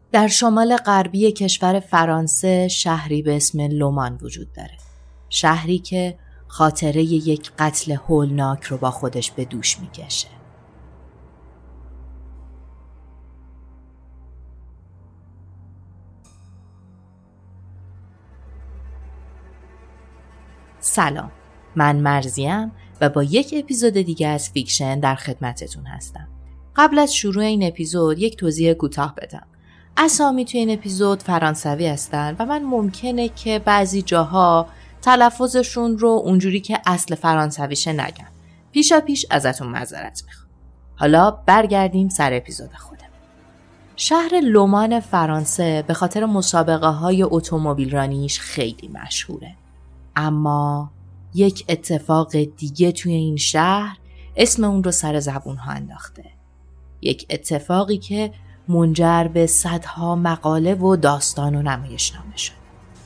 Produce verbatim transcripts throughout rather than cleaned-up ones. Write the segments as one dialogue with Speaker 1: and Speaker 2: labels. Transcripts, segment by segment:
Speaker 1: در شمال غربی کشور فرانسه شهری به اسم لومان وجود داره. شهری که خاطره یک قتل هولناک رو با خودش به دوش میکشه. سلام، من مرزیم و با یک اپیزود دیگه از فیکشن در خدمتتون هستم. قبل از شروع این اپیزود یک توضیح کوتاه بدم. اسامی توی این اپیزود فرانسوی هستن و من ممکنه که بعضی جاها تلفظشون رو اونجوری که اصل فرانسویشه نگم. پیشا پیش ازتون معذرت میخوام. حالا برگردیم سر اپیزود خودم. شهر لومان فرانسه به خاطر مسابقه های اتومبیل رانیش خیلی مشهوره. اما یک اتفاق دیگه توی این شهر اسم اون رو سر زبون ها انداخته. یک اتفاقی که منجر به صدها مقاله و داستان و نمایشنامه شد.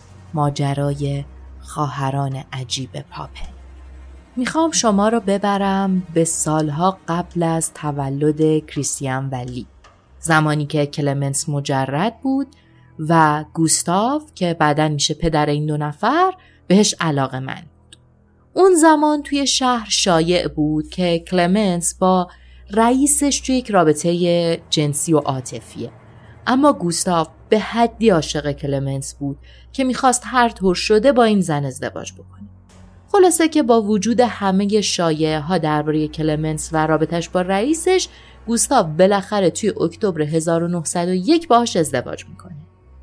Speaker 1: ماجرای خواهران عجیب پاپن. میخوام شما رو ببرم به سالها قبل از تولد کریستیان و لی، زمانی که کلمنس مجرد بود و گوستاو که بعداً میشه پدر این دو نفر بهش علاقه‌مند بود. اون زمان توی شهر شایع بود که کلمنس با رئیسش توی یک رابطه جنسی و عاطفیه، اما گوستاو به حدی عاشق کلمنس بود که میخواست هر طور شده با این زن ازدواج بکنه. خلاصه که با وجود همه شایعه ها درباره کلمنس و رابطش با رئیسش، گوستاو بالاخره توی اکتبر هزار و نهصد و یک باهاش ازدواج میکنه.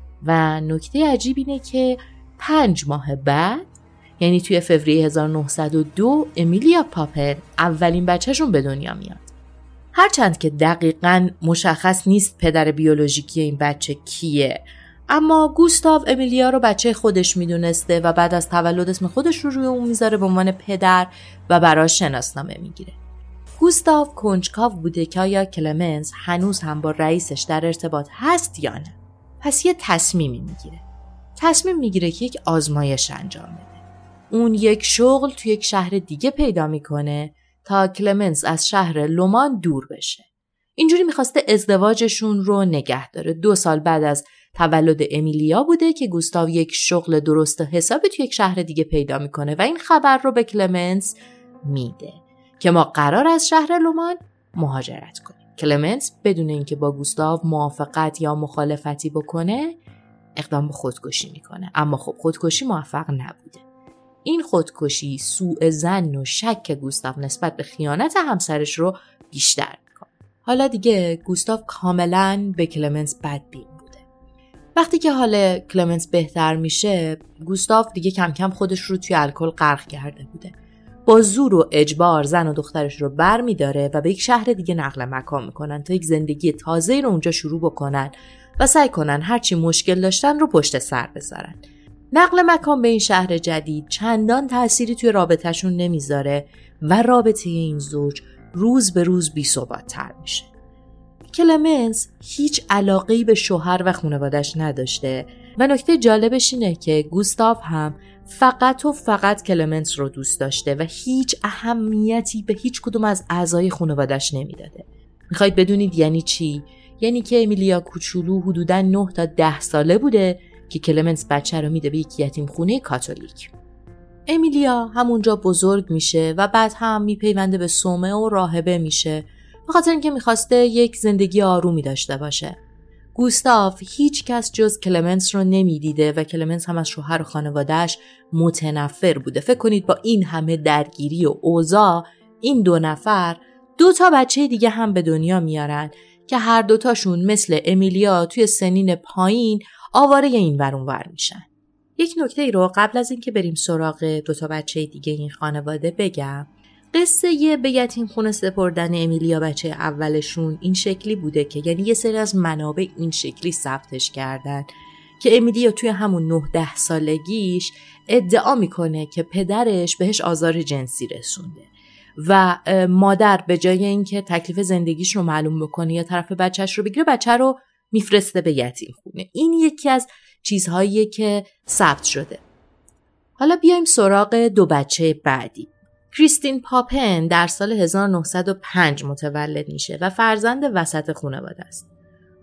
Speaker 1: و نکته عجیب اینه که پنج ماه بعد، یعنی توی فوریه هزار و نهصد و دو، امیلیا پاپن اولین بچهشون به دنیا میاد. هرچند که دقیقاً مشخص نیست پدر بیولوژیکی این بچه کیه، اما گوستاو امیلیا رو بچه خودش میدونسته و بعد از تولد اسم خودش رو روی اون میذاره به عنوان پدر و براش شناسنامه میگیره. گوستاو کنجکاو بوده که آیا کلمنس هنوز هم با رئیسش در ارتباط هست یا نه. پس یه تصمیمی میگیره. تصمیم میگیره که یک آزمایش انجام بده. اون یک شغل توی یک شهر دیگه پیدا میکنه تا کلمنس از شهر لومان دور بشه. اینجوری میخواسته ازدواجشون رو نگه داره. دو سال بعد از تولد امیلیا بوده که گوستاو یک شغل درست حسابی توی یک شهر دیگه پیدا میکنه و این خبر رو به کلمنس میده که ما قرار از شهر لومان مهاجرت کنیم. کلمنس بدون اینکه با گوستاو موافقت یا مخالفتی بکنه اقدام به خودکشی میکنه، اما خب خودکشی موفق نبوده. این خودکشی سوء ظن و شک گوستاو نسبت به خیانت همسرش رو بیشتر میکنه. حالا دیگه گوستاو کاملا به کلمنس بدبین بوده. وقتی که حال کلمنس بهتر میشه، گوستاو دیگه کم کم خودش رو توی الکل غرق کرده بوده. با زور و اجبار زن و دخترش رو بر میداره و به یک شهر دیگه نقل مکان میکنن تا یک زندگی تازه رو اونجا شروع بکنن و سعی کنن هرچی مشکل داشتن رو پشت سر بذارن. نقل مکان به این شهر جدید چندان تأثیری توی رابطهشون نمیذاره و رابطه این زوج روز به روز بی‌ثبات‌تر میشه. کلمنس هیچ علاقه‌ای به شوهر و خانواده‌اش نداشته و نکته جالبش اینه که گوستاو هم فقط و فقط کلمنس رو دوست داشته و هیچ اهمیتی به هیچ کدوم از اعضای خانواده‌اش نمیداده. میخواید بدونید یعنی چی؟ یعنی که امیلیا کوچولو حدوداً نه تا ده ساله بوده که کلمنس بچه رو میده به یک یتیم خونه کاتولیک. امیلیا همونجا بزرگ میشه و بعد هم میپیونده به صومعه و راهبه میشه به خاطر اینکه میخواسته یک زندگی آرومی داشته باشه. گوستاو هیچ کس جز کلمنس رو نمیدیده و کلمنس هم از شوهر و خانواده‌اش متنفر بوده. فکر کنید با این همه درگیری و اوضاع این دو نفر دو تا بچه دیگه هم به دنیا میارن که هر دوتاشون مثل امیلیا توی سنین پایین آواره این ور اون ور میشن. یک نکته ای رو قبل از اینکه بریم سراغ دو تا بچه دیگه این خانواده بگم. قصه یه به یتیم خونه سپردن امیلیا بچه اولشون این شکلی بوده که یعنی یه سری از منابع این شکلی ثبتش کردن که امیلیا توی همون نه ده سالگیش ادعا میکنه که پدرش بهش آزار جنسی رسونده و مادر به جای اینکه تکلیف زندگیش رو معلوم بکنه یا طرف بچهش رو بگیره، بچه رو میفرسته به یتیم خونه. این یکی از چیزهاییه که ثبت شده. حالا بیایم سراغ دو بچه بعدی. کریستین پاپن در سال هزار و نهصد و پنج متولد میشه و فرزند وسط خانواده است.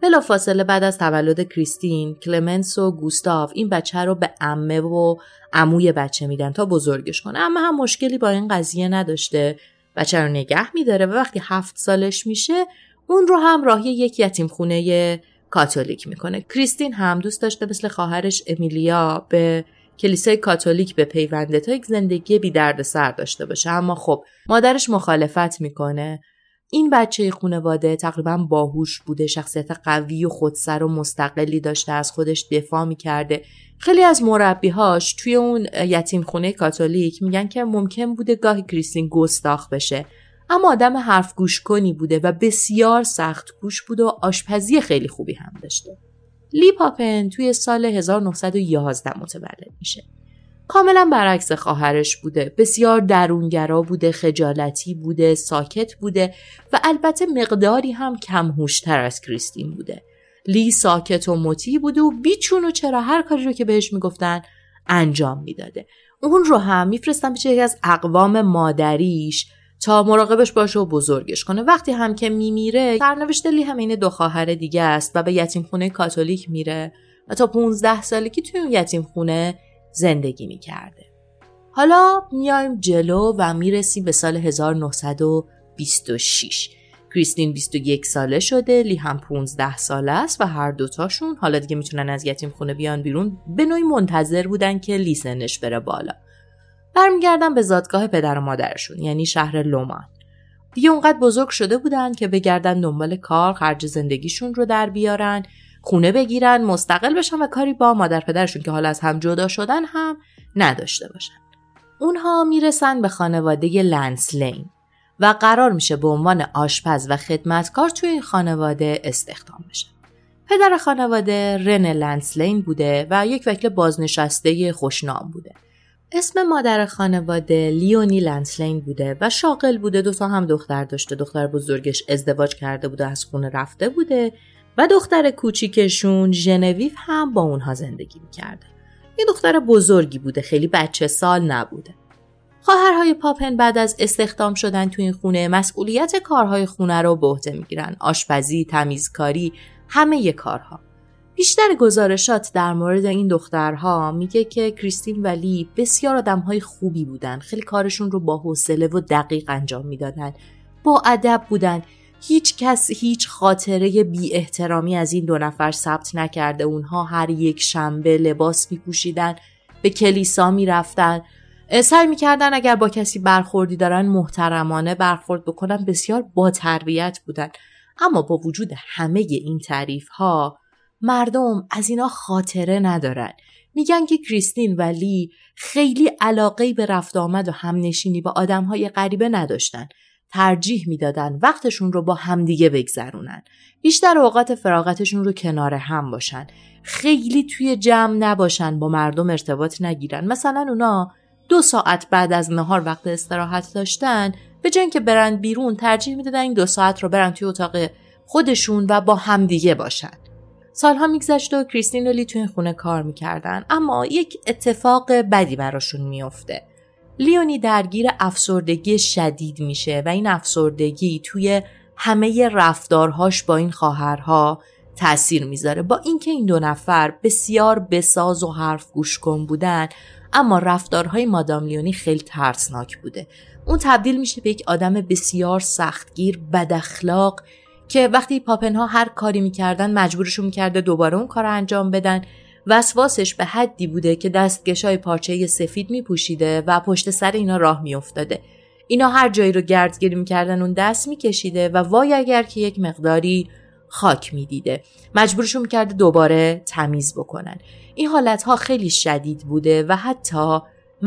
Speaker 1: بلافاصله بعد از تولد کریستین، کلمنس و گوستاو این بچه رو به عمه و عموی بچه میدن تا بزرگش کنه. اما هم مشکلی با این قضیه نداشته، بچه رو نگه میداره و وقتی هفت سالش میشه اون رو هم راهی یک یتیم خونه کاتولیک میکنه. کریستین هم دوست داشته مثل خواهرش امیلیا به کلیسای کاتولیک بپیونده تا یک زندگی بی دردسر داشته باشه، اما خب مادرش مخالفت میکنه. این بچه خانواده تقریبا باهوش بوده، شخصیت قوی و خودسر و مستقلی داشته، از خودش دفاع میکرده. خیلی از مربیهاش توی اون یتیم خونه کاتولیک میگن که ممکن بوده گاهی کریستین گستاخ بشه، اما آدم حرف گوش کنی بوده و بسیار سخت کوش بوده و آشپزی خیلی خوبی هم داشته. لی پاپن توی سال هزار و نهصد و یازده متولد میشه. کاملا برعکس خواهرش بوده، بسیار درونگرا بوده، خجالتی بوده، ساکت بوده و البته مقداری هم کم هوش‌تر از کریستین بوده. لی ساکت و مطیع بوده و بیچون و چرا هر کاری رو که بهش میگفتن انجام میداده. اون رو هم میفرستن پیش یکی از اقوام مادریش تا مراقبش باشه و بزرگش کنه. وقتی هم که میمیره، سرنوشت لی هم این دو خواهر دیگه است و به یتیم خونه کاتولیک میره و تا پونزده سالگی توی اون یتیم خونه زندگی میکرده. حالا میایم جلو و میرسیم به سال هزار و نهصد و بیست و شش. کریستین بیست و یک ساله شده، لی هم پونزده ساله است و هر دوتاشون حالا دیگه میتونن از یتیم خونه بیان بیرون. به نوعی منتظر بودن که لی سنش بره بالا. برمیگردن به زادگاه پدر و مادرشون، یعنی شهر لومان. دیگه اونقدر بزرگ شده بودن که بگردن دنبال کار، خرج زندگیشون رو در بیارن، خونه بگیرن، مستقل بشن و کاری با مادر پدرشون که حالا از هم جدا شدن هم نداشته باشن. اونها میرسن به خانواده لنسلین و قرار میشه به عنوان آشپز و خدمتکار توی این خانواده استخدام بشن. پدر خانواده رن لنسلین بوده و یک وکیل بازنشسته خوشنام بوده. اسم مادر خانواده لیونی لنسلین بوده و شاغل بوده. دو تا هم دختر داشته. دختر بزرگش ازدواج کرده بوده، از خونه رفته بوده و دختر کوچیکشون ژنویو هم با اونها زندگی میکرده. یه دختر بزرگی بوده، خیلی بچه سال نبوده. خواهرهای پاپن بعد از استخدام شدن تو این خونه مسئولیت کارهای خونه رو به عهده میگیرن، آشپزی، تمیزکاری، همه ی کارها. بیشتر گزارشات در مورد این دخترها میگه که کریستین و لی بسیار آدمهای خوبی بودن، خیلی کارشون رو با حوصله و دقیق انجام میدادن، با ادب بودن. هیچ کس هیچ خاطره بی احترامی از این دو نفر ثبت نکرده. اونها هر یک شنبه لباس میپوشیدن، به کلیسا میرفتن، سعی میکردن اگر با کسی برخوردی دارن محترمانه برخورد بکنن، بسیار با تربیت بودن. اما با وجود همه این تعریف ها مردم از اینا خاطره ندارن. میگن که کریستین و لی خیلی علاقه‌ای به رفت آمد و همنشینی با آدم‌های غریبه نداشتن. ترجیح میدادن وقتشون رو با همدیگه بگذرونن. بیشتر اوقات فراغتشون رو کنار هم باشن. خیلی توی جمع نباشن، با مردم ارتباط نگیرن. مثلا اونا دو ساعت بعد از نهار وقت استراحت داشتن، به جای اینکه برن بیرون ترجیح میدادن این دو ساعت رو برن توی اتاق خودشون و با همدیگه باشن. سالها میگذشت و کریستین و لی توی این خونه کار میکردن، اما یک اتفاق بدی براشون میفته. لیونی درگیر افسردگی شدید میشه و این افسردگی توی همه رفتارهاش با این خواهرها تأثیر میذاره. با اینکه این دو نفر بسیار بساز و حرف گوش کن بودن، اما رفتارهای مادام لیونی خیلی ترسناک بوده. اون تبدیل میشه به یک آدم بسیار سختگیر، بد اخلاق که وقتی پاپنها هر کاری میکردن مجبورشون میکرده دوباره اون کار انجام بدن. وسواسش به حدی بوده که دستکشای پارچه سفید میپوشیده و پشت سر اینا راه میافتاده. اینا هر جایی رو گردگیری میکردن اون دست میکشیده و وای اگر که یک مقداری خاک میدیده، مجبورشون میکرده دوباره تمیز بکنن. این حالتها خیلی شدید بوده و حتی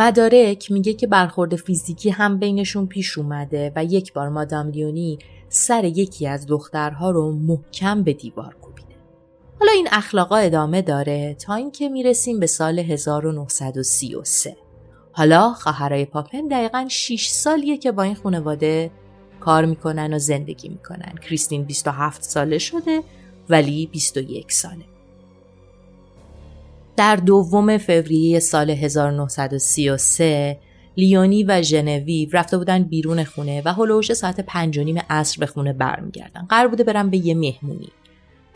Speaker 1: مدارک میگه که برخورد فیزیکی هم بینشون پیش اومده و یک بار مادام لیونی سر یکی از دخترها رو محکم به دیوار کوبیده. حالا این اخلاقا ادامه داره تا اینکه میرسیم به سال هزار و نهصد و سی و سه. حالا خواهرای پاپن دقیقاً شش سالیه که با این خانواده کار میکنن و زندگی میکنن. کریستین بیست و هفت ساله شده ولی بیست و یک ساله. در دوم فوریه سال هزار و نهصد و سی و سه لیونی و ژنویو رفته بودن بیرون خونه و هلوش ساعت پنج و نیم عصر به خونه برمیگردن. قرار بوده برن به یه مهمونی.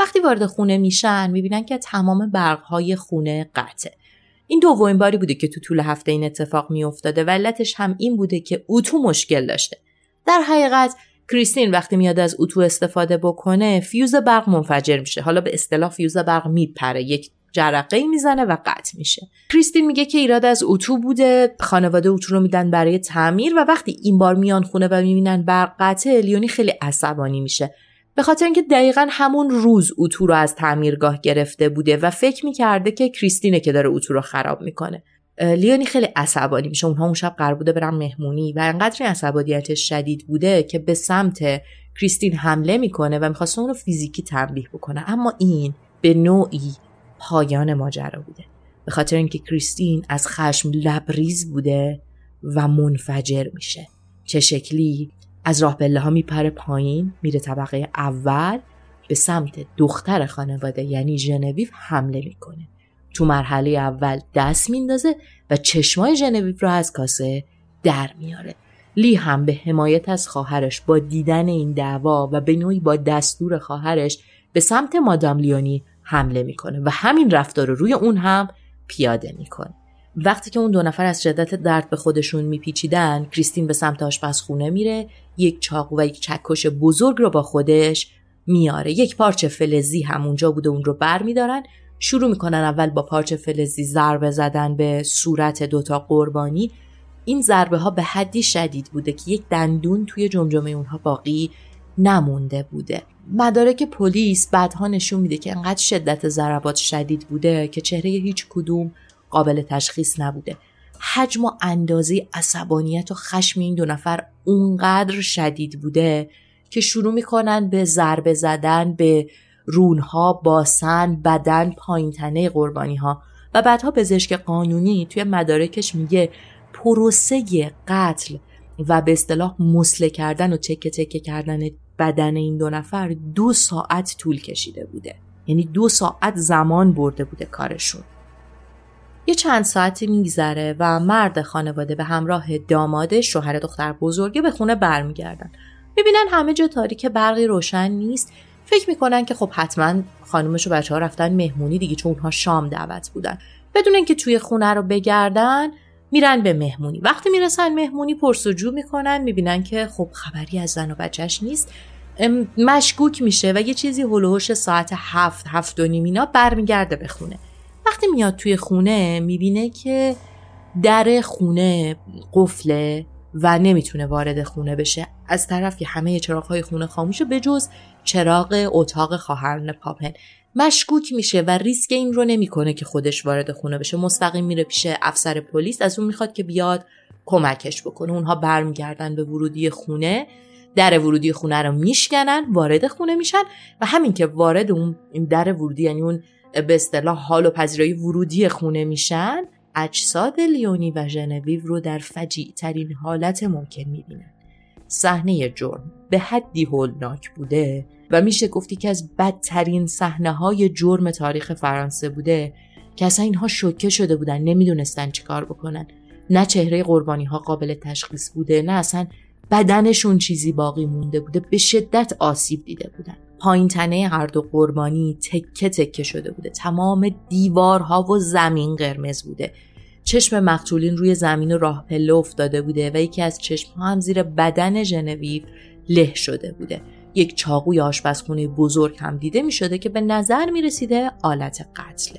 Speaker 1: وقتی وارد خونه میشن میبینن که تمام برق‌های خونه قطعه. این دومین باری بوده که تو طول هفته این اتفاق میافتاده و علتش هم این بوده که اتو مشکل داشته. در حقیقت کریستین وقتی میاد از اتو استفاده بکنه فیوز برق منفجر میشه. حالا به اصطلاح فیوز برق میپره، یک جرقه‌ای میزنه و قطع میشه. کریستین میگه که ایراد از اتو بوده، خانواده اتو رو میدن برای تعمیر و وقتی این بار میان خونه و میبینن برق قطعه، لیونی خیلی عصبانی میشه. به خاطر اینکه دقیقاً همون روز اتو رو از تعمیرگاه گرفته بوده و فکر میکرده که کریستینه که داره اتو رو خراب میکنه. لیونی خیلی عصبانی میشه. اونها اون شب قرار بوده برن مهمونی و انقدر عصبانیتش شدید بوده که به سمت کریستین حمله میکنه و میخواسته اون رو فیزیکی تنبیه بکنه، اما این به نوعی پایان ماجرا بوده، به خاطر اینکه کریستین از خشم لبریز بوده و منفجر میشه. چه شکلی؟ از راه پله ها میپره پایین، میره طبقه اول، به سمت دختر خانواده یعنی ژنویو حمله میکنه. تو مرحله اول دست میندازه و چشمای ژنویو رو از کاسه در میاره. لی هم به حمایت از خواهرش با دیدن این دعوا و به نوعی با دستور خواهرش به سمت مادام لیونی حمله میکنه و همین رفتار رو روی اون هم پیاده میکنه. وقتی که اون دو نفر از شدت درد به خودشون میپیچیدن، کریستین به سمت آشپزخونه میره، یک چاقو و یک چکش بزرگ رو با خودش میاره. یک پارچه فلزی هم اونجا بوده، اون رو بر میدارن، شروع میکنن اول با پارچه فلزی ضربه زدن به صورت دوتا قربانی. این ضربه ها به حدی شدید بوده که یک دندون توی جمجمه اونها باقی نمونده بوده. مدارک پلیس بعدها نشون میده که انقدر شدت ضربات شدید بوده که چهره هیچ کدوم قابل تشخیص نبوده. حجم و اندازه عصبانیت و خشم این دو نفر اونقدر شدید بوده که شروع میکنن به ضربه زدن به رونها، باسن، بدن، پایین تنه قربانی ها و بعدها پزشک قانونی توی مدارکش میگه پروسه قتل و به اصطلاح مسله کردن و تکه تکه کردن بدن این دو نفر دو ساعت طول کشیده بوده. یعنی دو ساعت زمان برده بوده کارشون. یه چند ساعتی میگذره و مرد خانواده به همراه دامادش، شوهر دختر بزرگه، به خونه برمیگردن. میبینن همه جا تاریک، برقی روشن نیست. فکر میکنن که خب حتما خانومش و بچه ها رفتن مهمونی دیگه، چون اونها شام دعوت بودن. بدون اینکه توی خونه رو بگردن میرن به مهمونی. وقتی میرسن مهمونی پرسجو میکنن، میبینن که خب خبری از زن و بچهش نیست. مشکوک میشه و یه چیزی هلوهوش ساعت هفت هفت و نیم اینا برمیگرده به خونه. وقتی میاد توی خونه میبینه که در خونه قفله و نمیتونه وارد خونه بشه. از طرفی همه چراغ‌های خونه خاموشه به جز چراغ اتاق خواهران پاپن. مشکوک میشه و ریسک این رو نمیکنه که خودش وارد خونه بشه. مستقیم میره پیش افسر پلیس، از اون میخواد که بیاد کمکش بکنه. اونها برمیگردن به ورودی خونه، در ورودی خونه رو میشکنن، وارد خونه میشن و همین که وارد اون در ورودی یعنی اون به اصطلاح حال و پذیرایی ورودی خونه میشن، اجساد لیونی و ژنویو رو در فجیع ترین حالت ممکن میبینن. صحنه جرم به حدی هولناک بوده و میشه گفتی که از بدترین صحنه‌های جرم تاریخ فرانسه بوده که اصلا اینها شوکه شده بودن، نمیدونستن چی کار بکنن. نه چهره قربانی‌ها قابل تشخیص بوده، نه اصلا بدنشون چیزی باقی مونده بوده. به شدت آسیب دیده بودن. پایین تنه هر دو قربانی تکه تکه شده بوده. تمام دیوارها و زمین قرمز بوده. چشم مقتولین روی زمین و راه پله افتاده بوده و یکی از چشم‌ها هم زیر بدن ژنویو له شده بوده. یک چاقوی آشپزخونه بزرگ هم دیده می شده که به نظر می رسیده آلت قتله.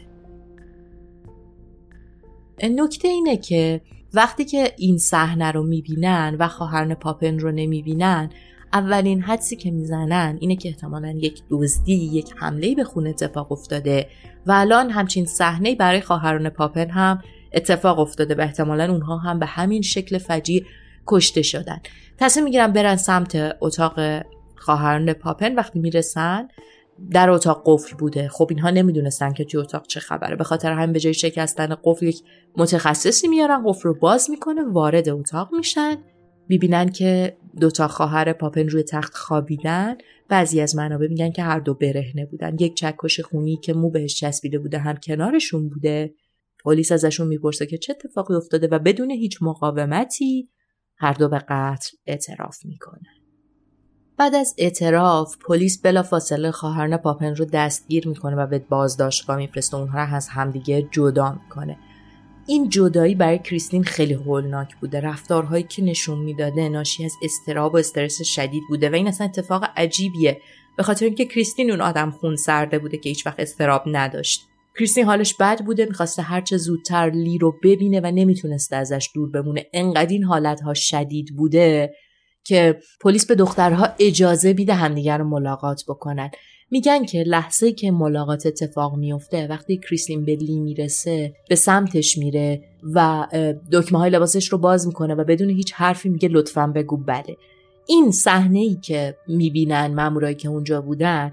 Speaker 1: نکته اینه که وقتی که این صحنه رو می بینن و خواهران پاپن رو نمی بینن، اولین حدسی که می زنن اینه که احتمالاً یک دزدی، یک حمله‌ای به خونه اتفاق افتاده و الان همچین صحنه‌ای برای خواهران پاپن هم اتفاق افتاده و احتمالاً اونها هم به همین شکل فجیع کشته شدن. تصمیم میگیرن برن سمت اتاق خواهران پاپن. وقتی میرسن در اتاق قفل بوده. خب اینها نمیدونستن که توی اتاق چه خبره، به خاطر همین به جای شکستن قفل یک متخصصی میارن، قفل رو باز میکنه، وارد اتاق میشن. میبینن که دوتا خواهر پاپن روی تخت خوابیدن. بعضی از منابع میگن که هر دو برهنه بودن. یک چکش خونی که مو بهش چسبیده بوده هم کنارشون بوده. پلیس ازشون میپرسه که چه اتفاقی افتاده و بدون هیچ مقاومتی هر دو به قتل اعتراف میکنن. بعد از اعتراف پلیس بلافاصله خواهران پاپن رو دستگیر میکنه و به بازداشتگاه میفرسته، اونها رو از همدیگه جدا میکنه. این جدایی برای کریستین خیلی هولناک بوده. رفتارهایی که نشون میداده ناشی از اضطراب و استرس شدید بوده و این اصلا اتفاق عجیبیه، به خاطر اینکه کریستین اون آدم خونسرده بوده که هیچ وقت اضطراب نداشت. کریستین حالش بد بوده، میخواسته هرچه زودتر لی رو ببینه و نمیتونسته ازش دور بمونه. انقدر این حالتها شدید بوده که پلیس به دخترها اجازه میده همدیگر رو ملاقات بکنن. میگن که لحظه که ملاقات اتفاق میفته، وقتی کریستین به لی میرسه به سمتش میره و دکمه های لباسش رو باز میکنه و بدون هیچ حرفی میگه لطفاً بگو بله. این صحنه‌ای که میبینن مامورایی که اونجا بودن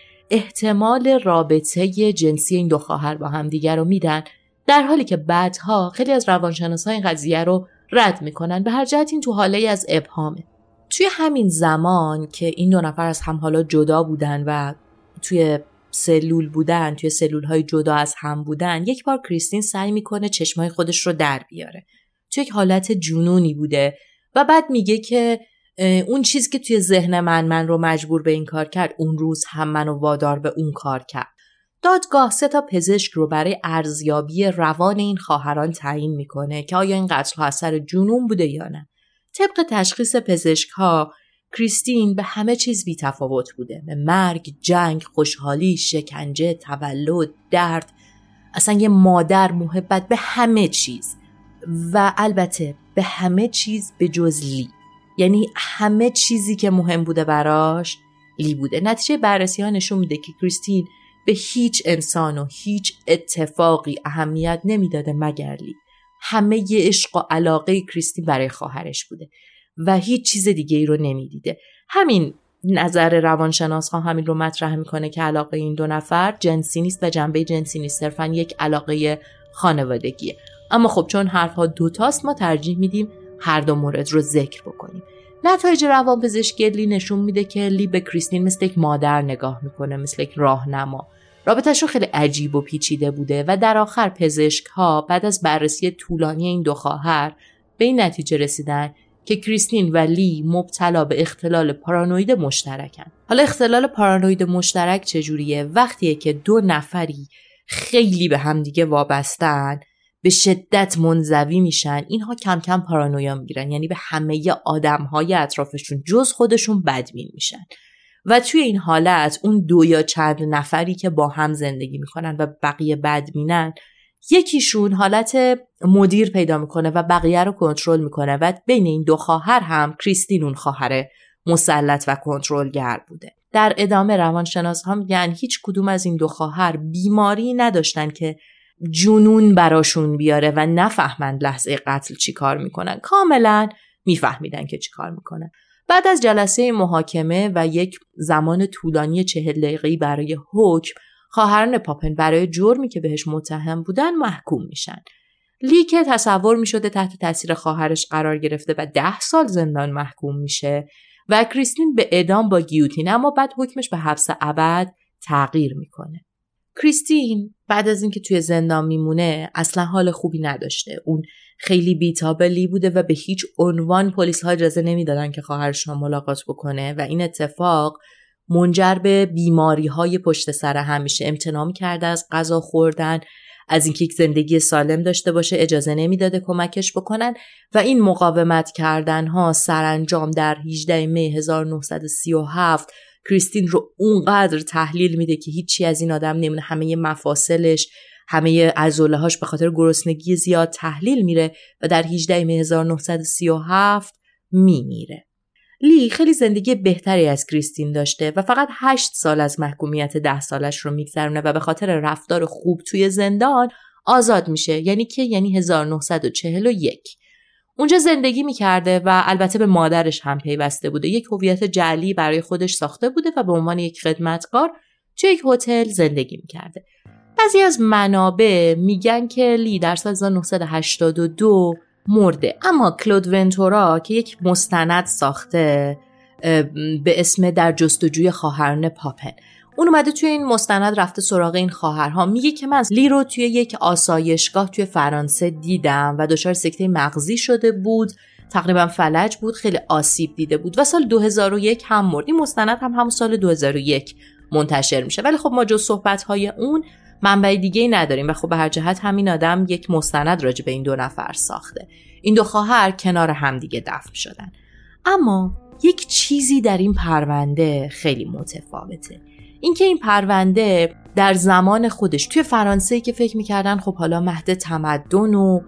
Speaker 1: احتمال رابطه جنسی این دو خواهر با هم دیگر رو میدن، در حالی که بعدها خیلی از روانشناسا این قضیه رو رد میکنن. به هر جهت این تو حاله از ابهامه. توی همین زمان که این دو نفر از هم حالا جدا بودن و توی سلول بودن، توی سلول‌های جدا از هم بودن، یک بار کریستین سعی میکنه چشمای خودش رو در بیاره. توی یک حالت جنونی بوده و بعد میگه که اون چیز که توی ذهن من من رو مجبور به این کار کرد، اون روز هم منو وادار به اون کار کرد. دادگاه سه تا پزشک رو برای ارزیابی روان این خواهران تعیین میکنه که آیا این قتل اثر جنون بوده یا نه. طبق تشخیص پزشک‌ها کریستین به همه چیز بی تفاوت بوده، به مرگ، جنگ، خوشحالی، شکنجه، تولد، درد، اصلا یه مادر، محبت، به همه چیز و البته به همه چیز به جز لی. یعنی همه چیزی که مهم بوده براش لی بوده. نتیجه بررسی ها نشون میده که کریستین به هیچ انسان و هیچ اتفاقی اهمیت نمیداده مگر لی. همه ی عشق و علاقه کریستین برای خواهرش بوده و هیچ چیز دیگه ای رو نمیدیده. همین نظر روانشناس ها همین رو مطرح میکنه که علاقه این دو نفر جنسی نیست و جنبه جنسی نیست، صرفا یک علاقه خانوادگیه. اما خب چون حرفها دوتاست ما ترجیح میدیم هر دو مورد رو ذکر بکنیم. نتایج روانپزشکی لی نشون میده که لی به کریستین مثل یک مادر نگاه میکنه، مثل یک راهنما. رابطه‌شون خیلی عجیب و پیچیده بوده و در آخر پزشک‌ها بعد از بررسی طولانی این دو خواهر به این نتیجه رسیدن که کریستین و لی مبتلا به اختلال پارانوید مشترکن. حالا اختلال پارانوید مشترک چجوریه؟ وقتیه که دو نفری خیلی به همدیگه وابستن، به شدت منزوی میشن، اینها کم کم پارانویا میگیرن، یعنی به همه آدم‌های اطرافشون جز خودشون بدبین میشن. و توی این حالت اون دو یا چند نفری که با هم زندگی میکنن و بقیه بدبینن، یکیشون حالت مدیر پیدا میکنه و بقیه رو کنترل میکنه و بین این دو خواهر هم کریستین اون خواهر مسلط و کنترلگر بوده. در ادامه روانشناس ها میگن هیچ کدوم از این دو خواهر بیماری نداشتن که جنون براشون بیاره و نفهمند لحظه قتل چی کار میکنن. کاملا میفهمیدن که چی کار میکنن. بعد از جلسه محاکمه و یک زمان طولانی چهل دقیقه‌ای برای حکم، خواهران پاپن برای جرمی که بهش متهم بودن محکوم میشن. لی که تصور میشده تحت تاثیر خواهرش قرار گرفته و ده سال زندان محکوم میشه و کریستین به اعدام با گیوتین، اما بعد حکمش به حبس ابد تغییر میکنه. کریستین بعد از اینکه توی زندان میمونه اصلا حال خوبی نداشته. اون خیلی بی‌تاب لی بوده و به هیچ عنوان پلیس ها اجازه نمیدادن که خواهرش رو ملاقات بکنه و این اتفاق منجر به بیماری های پشت سر هم میشه. امتناع می‌کرده از غذا خوردن، از اینکه یک زندگی سالم داشته باشه اجازه نمیداده کمکش بکنن و این مقاومت کردن ها سرانجام در هجدهم می هزار و نهصد و سی و هفت کریستین رو اونقدر تحلیل میده که هیچی از این آدم نمیونه، همه مفاصلش، همه عضله‌هاش به خاطر گرسنگی زیاد تحلیل میره و در هجدهم می هزار و نهصد و سی و هفت میمیره. لی خیلی زندگی بهتری از کریستین داشته و فقط هشت سال از محکومیت ده سالش رو میگذرونه و به خاطر رفتار خوب توی زندان آزاد میشه. یعنی که یعنی هزار و نهصد و چهل و یک. اونجا زندگی میکرده و البته به مادرش هم پیوسته بوده. یک هویت جعلی برای خودش ساخته بوده و به عنوان یک خدمتکار توی یک هتل زندگی میکرده. بعضی از منابع میگن که لی در سال هزار و نهصد و هشتاد و دو مرده، اما کلود ونتورا که یک مستند ساخته به اسم در جستجوی خواهران پاپن، اون اومده توی این مستند رفته سراغ این خواهرها. میگه که من لی رو توی یک آسایشگاه توی فرانسه دیدم و دچار سکته مغزی شده بود، تقریبا فلج بود، خیلی آسیب دیده بود و سال دو هزار و یک هم مرد. این مستند هم همون سال دو هزار و یک منتشر میشه، ولی خب ما جز صحبت‌های اون منبع دیگه‌ای نداریم و خب به هر جهت همین آدم یک مستند راجع به این دو نفر ساخته. این دو خواهر کنار هم دیگه دفن شدن. اما یک چیزی در این پرونده خیلی متفاوته. اینکه این پرونده در زمان خودش توی فرانسه که فکر می‌کردن خب حالا مهد تمدن و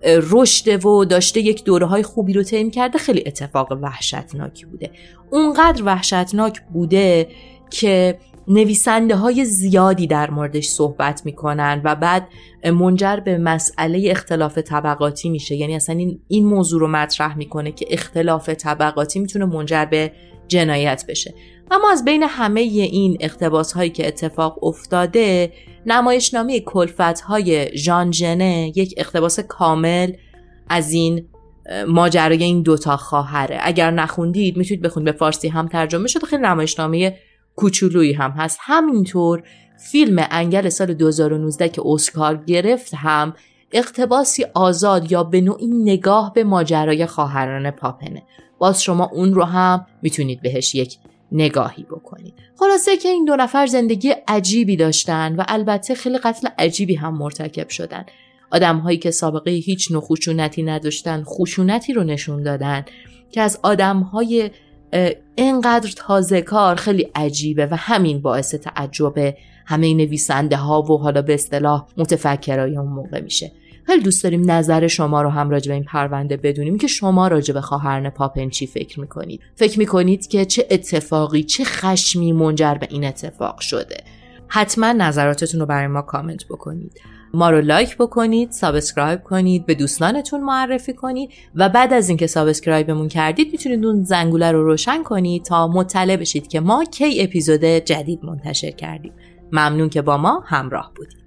Speaker 1: رشد و داشته یک دوره‌های خوبی رو طی کرده، خیلی اتفاق وحشتناکی بوده. اونقدر وحشتناک بوده که نویسنده های زیادی در موردش صحبت میکنن و بعد منجر به مسئله اختلاف طبقاتی میشه. یعنی اصلا این, این موضوع رو مطرح میکنه که اختلاف طبقاتی میتونه منجر به جنایت بشه. اما از بین همه این اقتباس هایی که اتفاق افتاده، نمایشنامه کلفت های ژان ژنه یک اقتباس کامل از این ماجرای این دوتا خواهره. اگر نخوندید میتونید بخونید، به فارسی هم ترجمه شده، خیلی نمایشنامه کوچولویی هم هست. همینطور فیلم انگل سال دو هزار و نوزده که اسکار گرفت هم اقتباسی آزاد یا به نوعی نگاه به ماجرای خواهران پاپنه. باز شما اون رو هم میتونید بهش یک نگاهی بکنید. خلاصه که این دو نفر زندگی عجیبی داشتن و البته خیلی قتل عجیبی هم مرتکب شدن. آدم هایی که سابقه هیچ نوع خشونتی نداشتن خشونتی رو نشون دادن که از آدم های اینقدر تازه کار خیلی عجیبه و همین باعث تعجب همه نویسنده ها و حالا به اصطلاح متفکرای اون موقع میشه. خیلی دوست داریم نظر شما رو هم راجع به این پرونده بدونیم که شما راجع به خواهران پاپن چی فکر میکنید. فکر میکنید که چه اتفاقی، چه خشمی منجر به این اتفاق شده؟ حتما نظراتتون رو برای ما کامنت بکنید. ما رو لایک بکنید، سابسکرایب کنید، به دوستانتون معرفی کنید و بعد از اینکه سابسکرایبمون کردید میتونید اون زنگوله رو روشن کنید تا مطلع بشید که ما کی اپیزود جدید منتشر کردیم. ممنون که با ما همراه بودید.